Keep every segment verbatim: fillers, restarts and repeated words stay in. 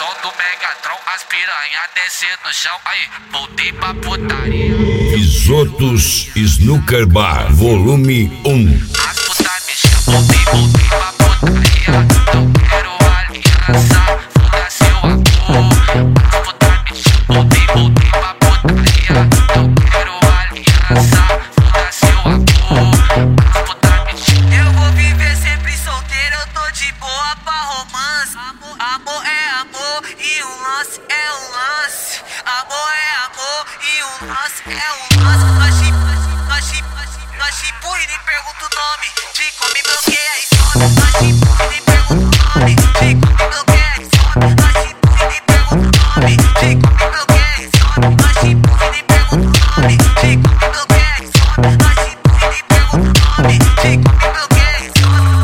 som do Megatron, as piranha descendo no chão. Aí, voltei pra putaria. Risotos Snooker Bar, volume um. As puta me chamam, voltei, voltei pra putaria. Não quero aliança, foda seu amor. As puta me chamam, voltei, voltei pra putaria. Não quero aliança, foda seu amor. As puta me chamam. Eu vou viver sempre solteiro, eu tô de boa pra romance. Amor, amor é amor e um lance é um lance. Amor é amor e um lance é um lance. Nós chip, nós chip, nós chip e nem pergunta o nome. Te come, bloqueia e some. Nós chip e nem pergunta o nome. Te come, bloqueia e some. Nós chip e nem pergunta o nome. Te come, bloqueia e some. Nós chip e nem pergunta o nome. Te come, bloqueia e some. Nós chip e nem pergunta o nome. Te come, bloqueia e some.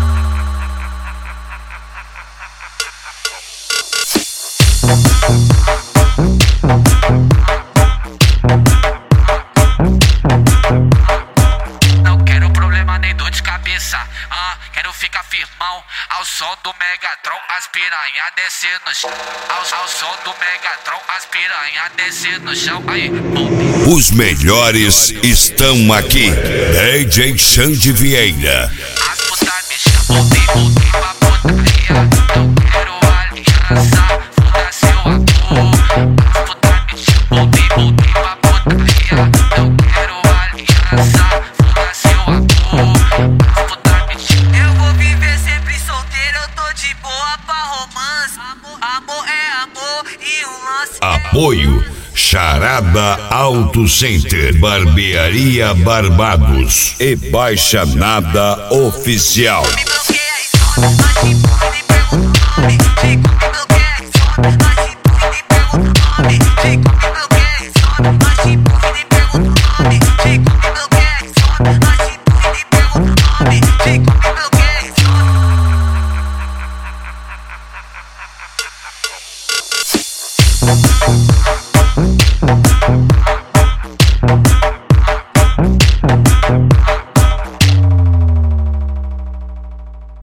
Não quero problema nem dor de cabeça, ah, quero ficar firmão. Ao som do Megatron, as piranha descendo no chão. Ao, ao som do Megatron, as piranha descendo no chão. Aí, voltei. Os melhores estão aqui. D J Xande Vieira. As puta me chamam, voltei, voltei pra putaria. Não quero aliança, foda seu amor. As puta me chamam, voltei, voltei pra putaria. Não quero aliança, foda seu amor. As puta me chamam. Eu vou viver sempre solteiro, eu tô de boa pra romance. Amor, amor é amor e um lance. Apoio Charada Auto Center, Barbearia Barbados e Baixa Nada Oficial. Me bloqueia e some. Nós chip e nem